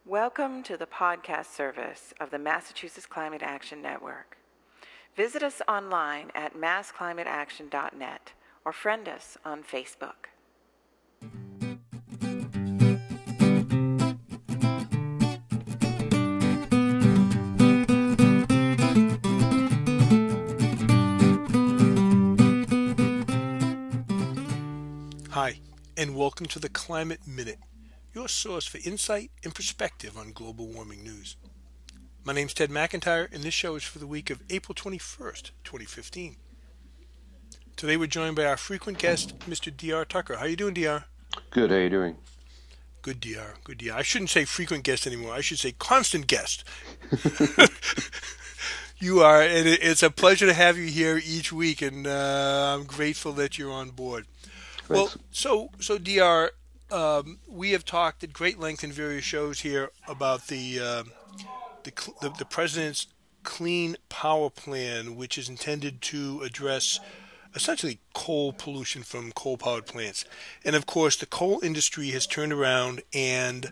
Welcome to the podcast service of the Massachusetts Climate Action Network. Visit us online at massclimateaction.net or friend us on Facebook. Hi, and welcome to the Climate Minute, your source for insight and perspective on global warming news. My name's Ted McIntyre, and this show is for the week of April 21st, 2015. Today we're joined by our frequent guest, Mr. D.R. Tucker. How you doing, D.R.? Good, how you doing? Good, D.R. Good, D.R. I shouldn't say frequent guest anymore. I should say constant guest. You are, and it's a pleasure to have you here each week, and I'm grateful that you're on board. Thanks. Well, so Dr. We have talked at great length in various shows here about the president's Clean Power Plan, which is intended to address essentially coal pollution from coal-powered plants. And of course, the coal industry has turned around and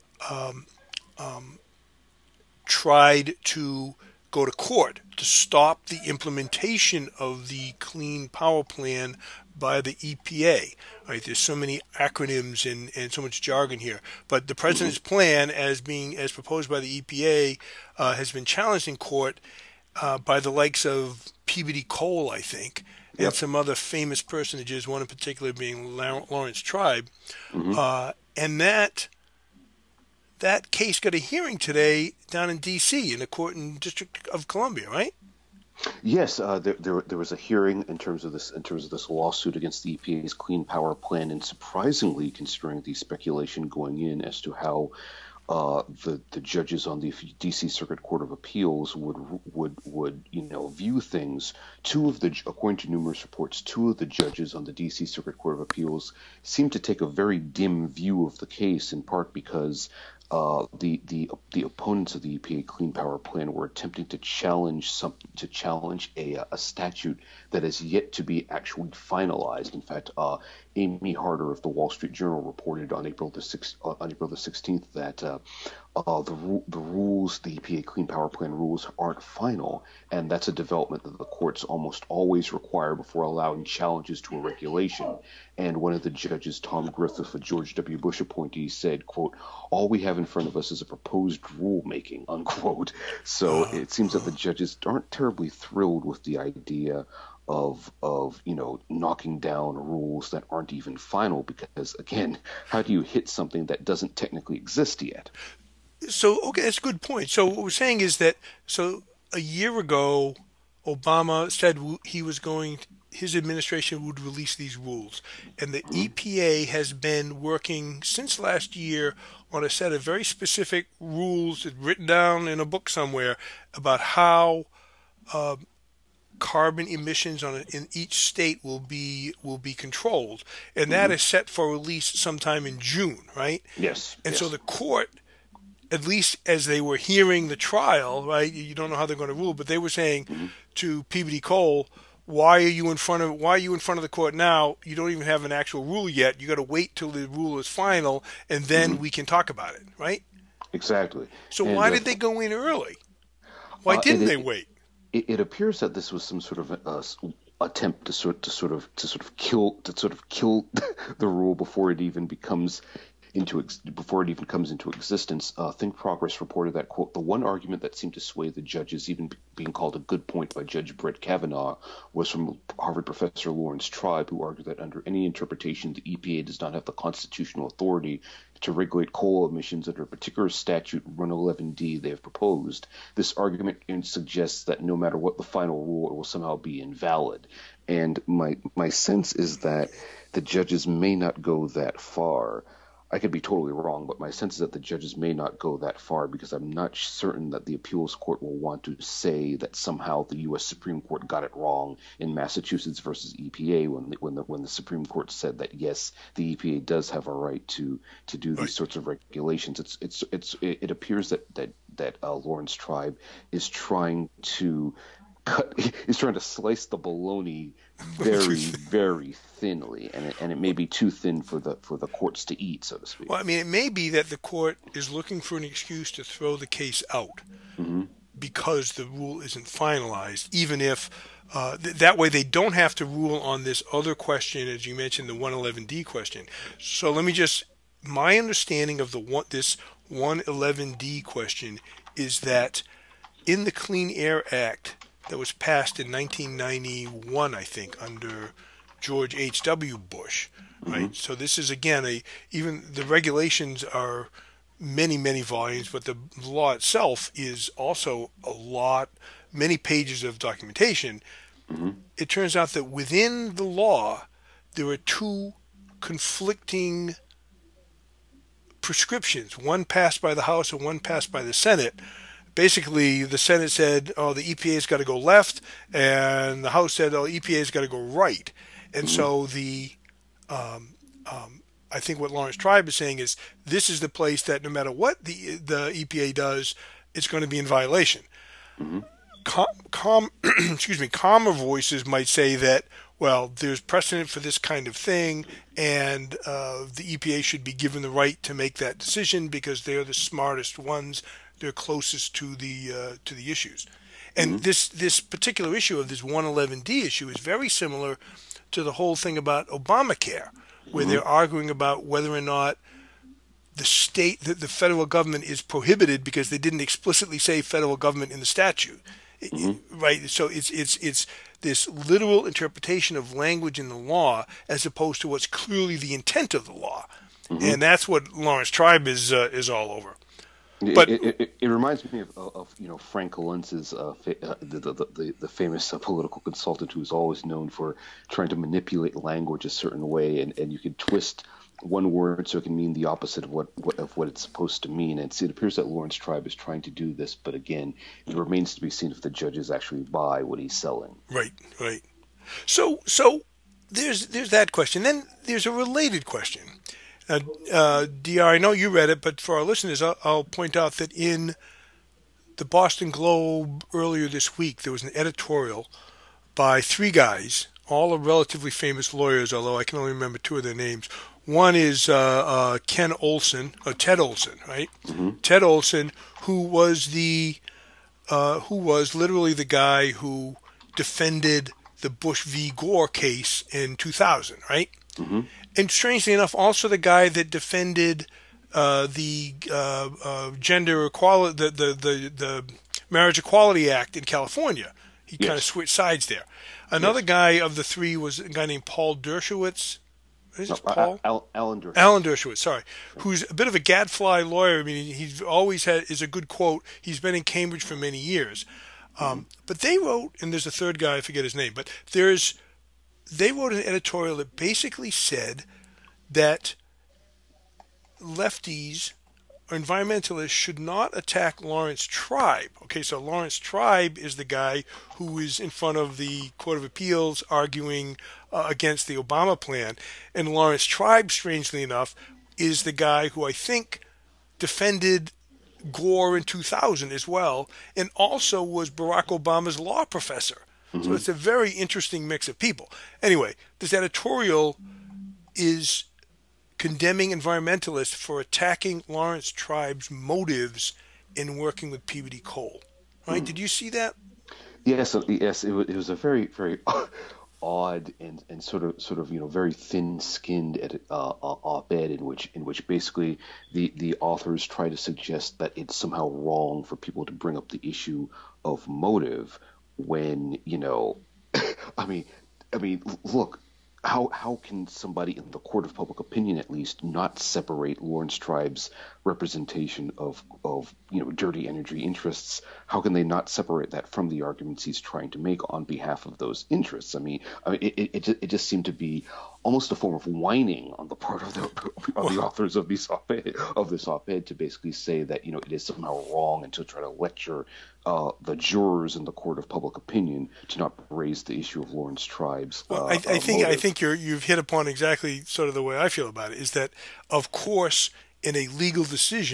tried to go to court to stop the implementation of the Clean Power Plan by the EPA. Right? There's so many acronyms and so much jargon here. But the president's plan, as proposed by the EPA, has been challenged in court by the likes of Peabody Coal, I think, and some other famous personages, one in particular being Lawrence Tribe. And that case got a hearing today down in D.C. in the court in District of Columbia, right? Yes, there was a hearing in terms of this lawsuit against the EPA's Clean Power Plan, and surprisingly, considering the speculation going in as to how the judges on the D.C. Circuit Court of Appeals would view things. According to numerous reports, two of the judges on the D.C. Circuit Court of Appeals seem to take a very dim view of the case, in part because the opponents of the EPA Clean Power Plan were attempting to challenge a statute that is yet to be actually finalized. In fact, Amy Harder of the Wall Street Journal reported on April the 16th that the EPA Clean Power Plan rules aren't final, and that's a development that the courts almost always require before allowing challenges to a regulation. And one of the judges, Tom Griffith, a George W. Bush appointee, said, quote, "All we have in front of us is a proposed rulemaking," unquote. So it seems that the judges aren't terribly thrilled with the idea of knocking down rules that aren't even final, because again, how do you hit something that doesn't technically exist yet? So, okay, that's a good point. So what we're saying is that, a year ago, Obama said his administration would release these rules. And the EPA has been working since last year on a set of very specific rules written down in a book somewhere about how carbon emissions in each state will be controlled. And that is set for release sometime in June, right? Yes. And so the court, at least as they were hearing the trial, right? You don't know how they're going to rule, but they were saying to Peabody Coal, why are you in front of the court now? You don't even have an actual rule yet. You got to wait till the rule is final, and then we can talk about it, right? Exactly. So why did they go in early? Why didn't they wait? It appears that this was some sort of attempt to sort of kill the rule before it even comes into existence. Think Progress reported that, quote, "The one argument that seemed to sway the judges, even being called a good point by Judge Brett Kavanaugh, was from Harvard professor Lawrence Tribe, who argued that under any interpretation, the EPA does not have the constitutional authority to regulate coal emissions under a particular statute, Run 11D, they have proposed. This argument suggests that no matter what the final rule, it will somehow be invalid." And my sense is that the judges may not go that far. I could be totally wrong, but my sense is that the judges may not go that far, because I'm not certain that the appeals court will want to say that somehow the U.S. Supreme Court got it wrong in Massachusetts versus EPA when the Supreme Court said that yes, the EPA does have a right to do these sorts of regulations. It appears that Lawrence Tribe is trying to trying to slice the bologna very, very thinly, and it may be too thin for the courts to eat, so to speak. Well, I mean, it may be that the court is looking for an excuse to throw the case out because the rule isn't finalized, even if that way they don't have to rule on this other question, as you mentioned, the 111D question. So let me just, my understanding of this 111D question is that in the Clean Air Act that was passed in 1991, I think, under George H.W. Bush, right? So this is, again, even the regulations are many, many volumes, but the law itself is also many pages of documentation. It turns out that within the law, there are two conflicting prescriptions, one passed by the House and one passed by the Senate. Basically, the Senate said, oh, the EPA's got to go left, and the House said, oh, EPA's got to go right. And so I think what Lawrence Tribe is saying is this is the place that no matter what the EPA does, it's going to be in violation. Calmer voices might say that, well, there's precedent for this kind of thing, and the EPA should be given the right to make that decision because they're the smartest ones. They're closest to the issues. And this particular issue of this 111D issue is very similar to the whole thing about Obamacare, where they're arguing about whether or not the federal government is prohibited because they didn't explicitly say federal government in the statute. Right? So it's this literal interpretation of language in the law as opposed to what's clearly the intent of the law. And that's what Lawrence Tribe is all over. But it reminds me of Frank Luentz's the famous political consultant who's always known for trying to manipulate language a certain way, and you can twist one word so it can mean the opposite of what it's supposed to mean. And it appears that Lawrence Tribe is trying to do this, but again, it remains to be seen if the judges actually buy what he's selling. Right. So there's that question. Then there's a related question. DR, I know you read it, but for our listeners, I'll point out that in the Boston Globe earlier this week, there was an editorial by three guys, all are relatively famous lawyers, although I can only remember two of their names. One is Ted Olson, right? Ted Olson, who was literally the guy who defended the Bush v. Gore case in 2000, right? And strangely enough, also the guy that defended the gender equality, the Marriage Equality Act in California. He kind of switched sides there. Another guy of the three was a guy named Paul Dershowitz. Is it Paul? Alan Dershowitz. Alan Dershowitz, sorry. Who's a bit of a gadfly lawyer. I mean, he's always is a good quote. He's been in Cambridge for many years. But they wrote, and there's a third guy, I forget his name, but they wrote an editorial that basically said that lefties or environmentalists should not attack Lawrence Tribe. Okay, so Lawrence Tribe is the guy who is in front of the Court of Appeals arguing against the Obama plan. And Lawrence Tribe, strangely enough, is the guy who I think defended Gore in 2000 as well, and also was Barack Obama's law professor. So it's a very interesting mix of people. Anyway, this editorial is condemning environmentalists for attacking Lawrence Tribe's motives in working with PBD coal. Right? Did you see that? Yes. It was a very, very odd and sort of very thin-skinned op-ed in which basically the authors try to suggest that it's somehow wrong for people to bring up the issue of motive when I mean look, how can somebody in the court of public opinion at least not separate Lawrence Tribe's representation of dirty energy interests? How can they not separate that from the arguments he's trying to make on behalf of those interests? I mean, it just seemed to be almost a form of whining on the part of the authors of this op-ed to basically say that it is somehow wrong and to try to lecture the jurors in the court of public opinion to not raise the issue of Lawrence Tribe's. I think you've hit upon exactly sort of the way I feel about it. Is that of course in a legal decision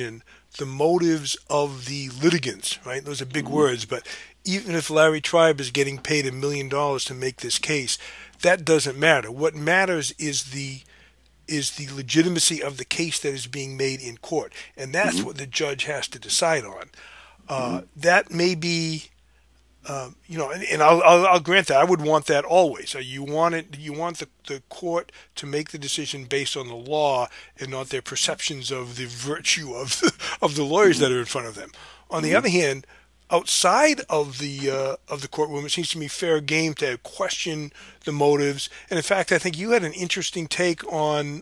the motives of the litigants, right? Those are big words, but even if Larry Tribe is getting paid $1 million to make this case, that doesn't matter. What matters is the legitimacy of the case that is being made in court, and that's what the judge has to decide on. That may be, and I'll grant that I would want that always. You want the court to make the decision based on the law and not their perceptions of the virtue of the lawyers that are in front of them. On the other hand, outside of the courtroom, it seems to me fair game to question the motives. And in fact, I think you had an interesting take on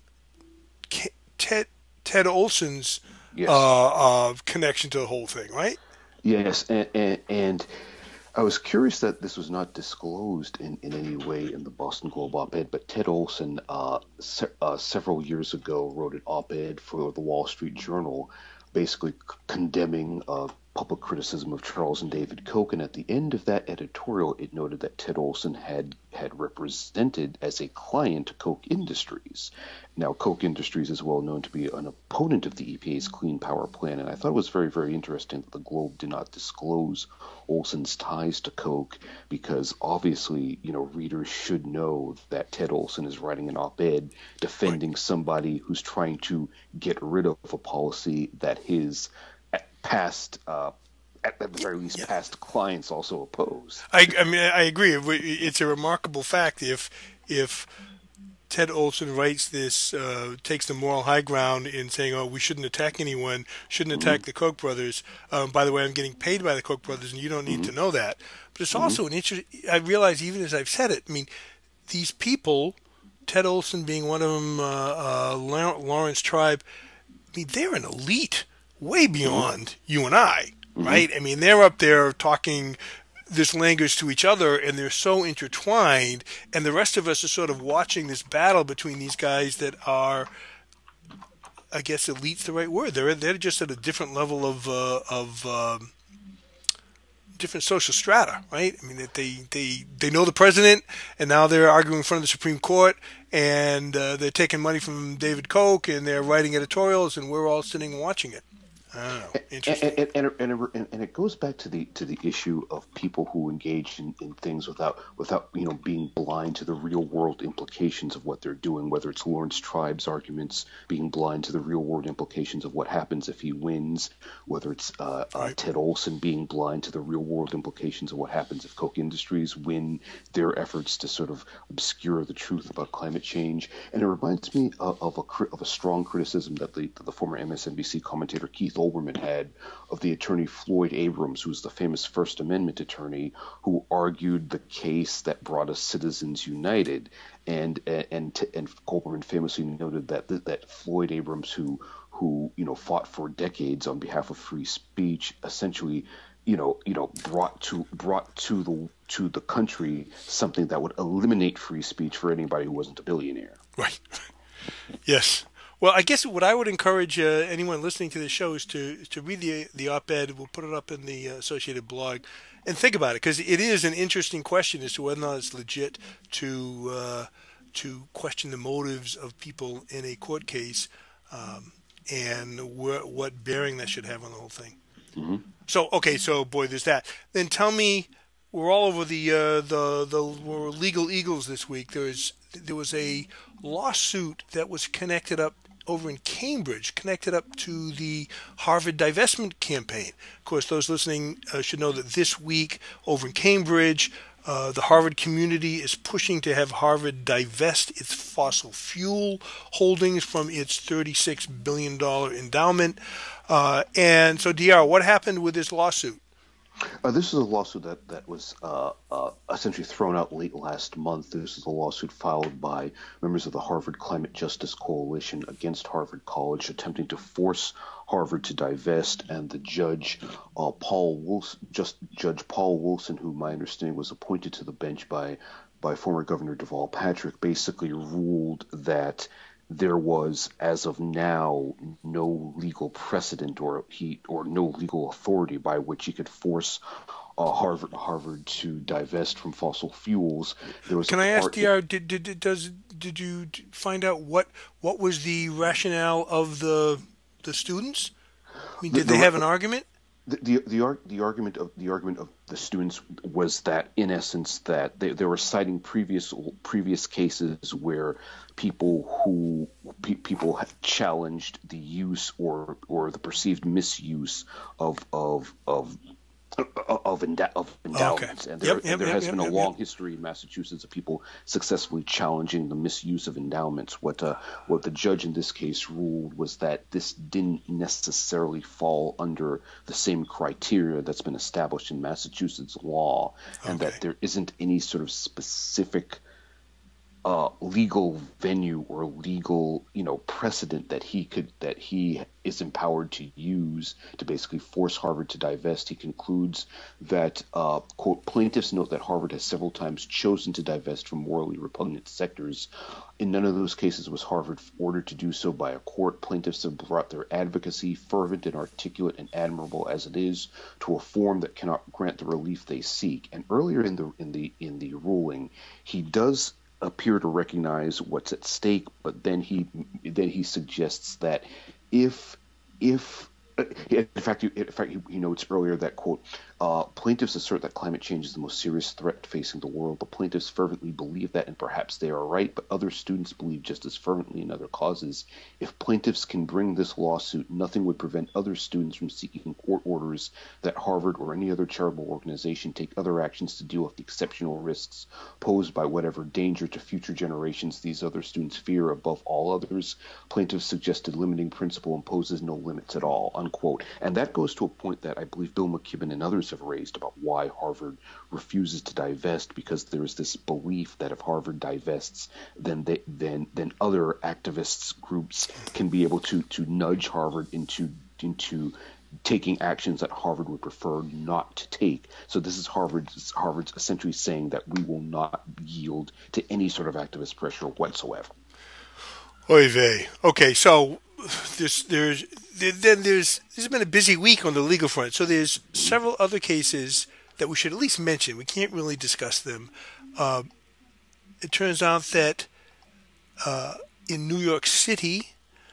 Ted Olson's connection to the whole thing, right? Yes, and I was curious that this was not disclosed in any way in the Boston Globe op-ed, but Ted Olson several years ago wrote an op-ed for the Wall Street Journal, basically condemning public criticism of Charles and David Koch, and at the end of that editorial, it noted that Ted Olson had represented as a client Koch Industries. Now, Koch Industries is well known to be an opponent of the EPA's Clean Power Plan, and I thought it was very, very interesting that the Globe did not disclose Olson's ties to Koch, because obviously, readers should know that Ted Olson is writing an op-ed defending somebody who's trying to get rid of a policy that his past, at the very least, past clients also oppose. I mean, I agree. It's a remarkable fact if Ted Olson writes this, takes the moral high ground in saying, "Oh, we shouldn't attack anyone, shouldn't attack the Koch brothers." By the way, I'm getting paid by the Koch brothers, and you don't need to know that. But it's also an interesting. I realize, even as I've said it, I mean, these people, Ted Olson being one of them, Lawrence Tribe, I mean, they're an elite, way beyond you and I, right? I mean, they're up there talking this language to each other, and they're so intertwined, and the rest of us are sort of watching this battle between these guys that are, I guess, elite's the right word. They're just at a different level of different social strata, right? I mean, they know the president, and now they're arguing in front of the Supreme Court, and they're taking money from David Koch, and they're writing editorials, and we're all sitting and watching it. I don't know. Interesting. And it goes back to the issue of people who engage in things without being blind to the real world implications of what they're doing. Whether it's Lawrence Tribe's arguments, being blind to the real world implications of what happens if he wins. Whether it's Ted Olson being blind to the real world implications of what happens if Koch Industries win their efforts to sort of obscure the truth about climate change. And it reminds me of a strong criticism that the former MSNBC commentator Keith Olbermann had of the attorney Floyd Abrams, who's the famous First Amendment attorney who argued the case that brought us Citizens United, and Olbermann famously noted that Floyd Abrams, who fought for decades on behalf of free speech, essentially brought to the country something that would eliminate free speech for anybody who wasn't a billionaire. Right. Yes. Well, I guess what I would encourage anyone listening to this show is to read the op-ed. We'll put it up in the Associated blog and think about it, because it is an interesting question as to whether or not it's legit to question the motives of people in a court case, and what bearing that should have on the whole thing. So boy, there's that. Then tell me, we're all over the legal eagles this week. There was a lawsuit that was connected up over in Cambridge, connected up to the Harvard divestment campaign. Of course, those listening should know that this week over in Cambridge, the Harvard community is pushing to have Harvard divest its fossil fuel holdings from its $36 billion endowment. And so, DR, what happened with this lawsuit? This is a lawsuit that was essentially thrown out late last month. This is a lawsuit filed by members of the Harvard Climate Justice Coalition against Harvard College, attempting to force Harvard to divest. And the judge, Judge Paul Wolfson, who my understanding was appointed to the bench by former Governor Deval Patrick, basically ruled that there was, as of now, no legal precedent or no legal authority by which he could force Harvard to divest from fossil fuels. Can I ask, DR, did you find out what was the rationale of the students? I mean, did they have an argument? The argument of the students was that, in essence, that they were citing previous cases where people had challenged the use or the perceived misuse of endowments, Okay. and there has been a long history in Massachusetts of people successfully challenging the misuse of endowments. What the judge in this case ruled was that this didn't necessarily fall under the same criteria that's been established in Massachusetts law, and that there isn't any sort of specific legal venue or legal, precedent that he is empowered to use to basically force Harvard to divest. He concludes that, quote, plaintiffs note that Harvard has several times chosen to divest from morally repugnant sectors. In none of those cases was Harvard ordered to do so by a court. Plaintiffs have brought their advocacy, fervent and articulate and admirable as it is, to a form that cannot grant the relief they seek. And earlier in the ruling, he does appear to recognize what's at stake, but then he suggests that if in fact he notes earlier that, quote, plaintiffs assert that climate change is the most serious threat facing the world. The plaintiffs fervently believe that, and perhaps they are right, but other students believe just as fervently in other causes. If plaintiffs can bring this lawsuit, nothing would prevent other students from seeking court orders that Harvard or any other charitable organization take other actions to deal with the exceptional risks posed by whatever danger to future generations these other students fear above all others. Plaintiffs suggested limiting principle imposes no limits at all, unquote. And that goes to a point that I believe Bill McKibben and others have raised about why Harvard refuses to divest, because there is this belief that if Harvard divests, then other activists groups can be able to nudge Harvard into taking actions that Harvard would prefer not to take. So this is Harvard's essentially saying that we will not yield to any sort of activist pressure whatsoever. Oy vey. Okay, so there's been a busy week on the legal front. So there's several other cases that we should at least mention. We can't really discuss them. It turns out that in New York City,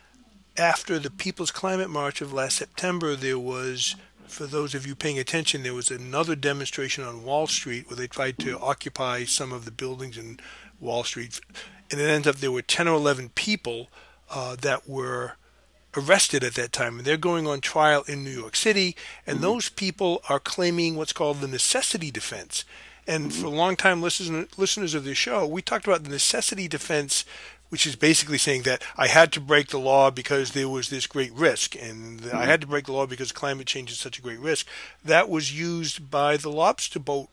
after the People's Climate March of last September, there was, for those of you paying attention, there was another demonstration on Wall Street where they tried to occupy some of the buildings in Wall Street. And it ends up there were 10 or 11 people that were arrested at that time, and they're going on trial in New York City, and those people are claiming what's called the necessity defense. And for long-time listeners of this show, we talked about the necessity defense, which is basically saying that I had to break the law because there was this great risk, and I had to break the law because climate change is such a great risk. That was used by the lobster boat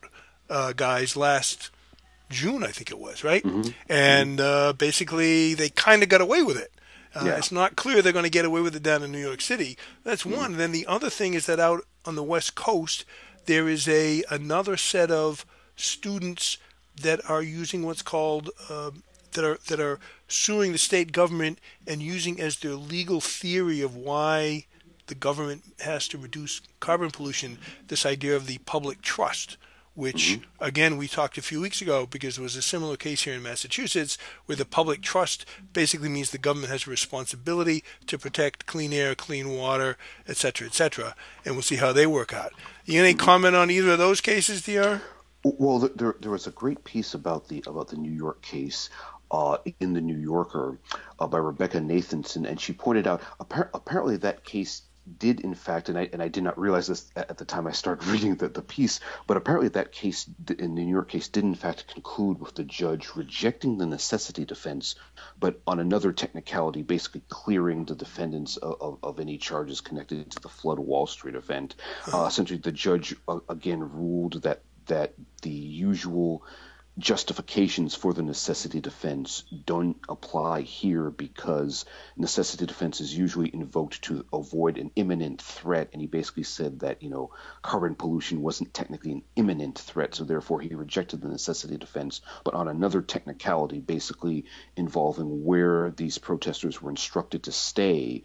guys last June, I think it was, right? And basically they kind of got away with it. It's not clear they're going to get away with it down in New York City. That's one. Then the other thing is that out on the West Coast, there is another set of students that are using what's called that are suing the state government and using as their legal theory of why the government has to reduce carbon pollution this idea of the public trust, which, again, we talked a few weeks ago because there was a similar case here in Massachusetts where the public trust basically means the government has a responsibility to protect clean air, clean water, et cetera, and we'll see how they work out. You any comment on either of those cases, DR? Well, there was a great piece about the New York case in the New Yorker by Rebecca Nathanson, and she pointed out apparently that case did in fact, and I did not realize this at the time I started reading the piece, but apparently that case, in the New York case, did in fact conclude with the judge rejecting the necessity defense, but on another technicality, basically clearing the defendants of any charges connected to the Flood Wall Street event. Essentially, the judge again ruled that the usual justifications for the necessity defense don't apply here because necessity defense is usually invoked to avoid an imminent threat, and he basically said that carbon pollution wasn't technically an imminent threat, so therefore he rejected the necessity defense, but on another technicality basically involving where these protesters were instructed to stay.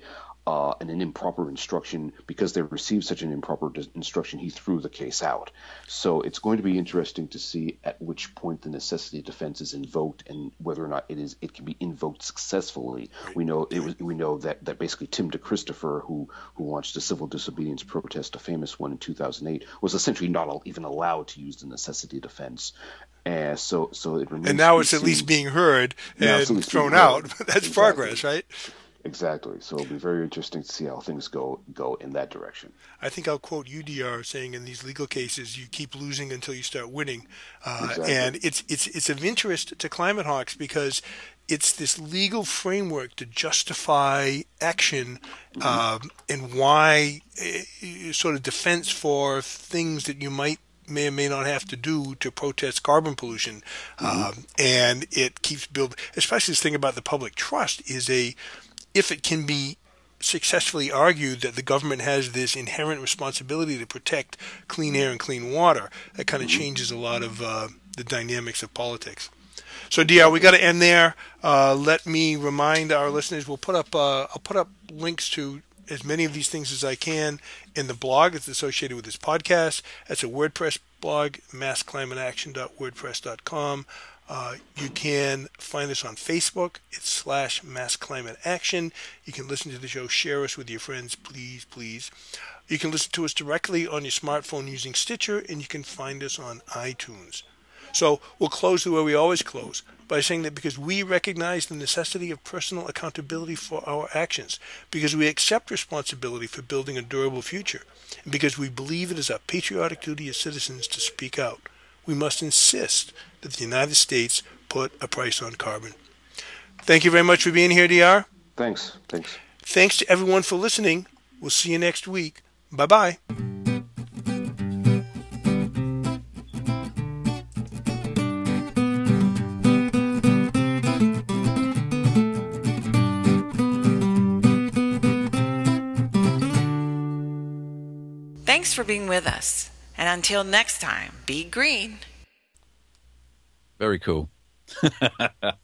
and an improper instruction. Because they received such an improper instruction, he threw the case out. So it's going to be interesting to see at which point the necessity of defense is invoked, and whether or not it can be invoked successfully. Right. We know that basically Tim DeChristopher, who launched a civil disobedience protest, a famous one in 2008, was essentially not even allowed to use the necessity of defense. So it remains. And now it's at least being heard and thrown out. That's progress, right? Exactly. So it'll be very interesting to see how things go in that direction. I think I'll quote UDR saying, in these legal cases, you keep losing until you start winning. Exactly. And it's of interest to Climate Hawks because it's this legal framework to justify action and why sort of defense for things that you may or may not have to do to protest carbon pollution. And it keeps building, especially this thing about the public trust if it can be successfully argued that the government has this inherent responsibility to protect clean air and clean water, that kind of changes a lot of the dynamics of politics. So, DR, we got to end there. Let me remind our listeners: I'll put up links to as many of these things as I can in the blog that's associated with this podcast. That's a WordPress blog, massclimateaction.wordpress.com. You can find us on Facebook. It's /massclimateaction. You can listen to the show. Share us with your friends, please, please. You can listen to us directly on your smartphone using Stitcher, and you can find us on iTunes. So we'll close the way we always close, by saying that because we recognize the necessity of personal accountability for our actions, because we accept responsibility for building a durable future, and because we believe it is our patriotic duty as citizens to speak out, we must insist that the United States put a price on carbon. Thank you very much for being here, DR. Thanks. Thanks to everyone for listening. We'll see you next week. Bye-bye. Thanks for being with us. And until next time, be green. Very cool.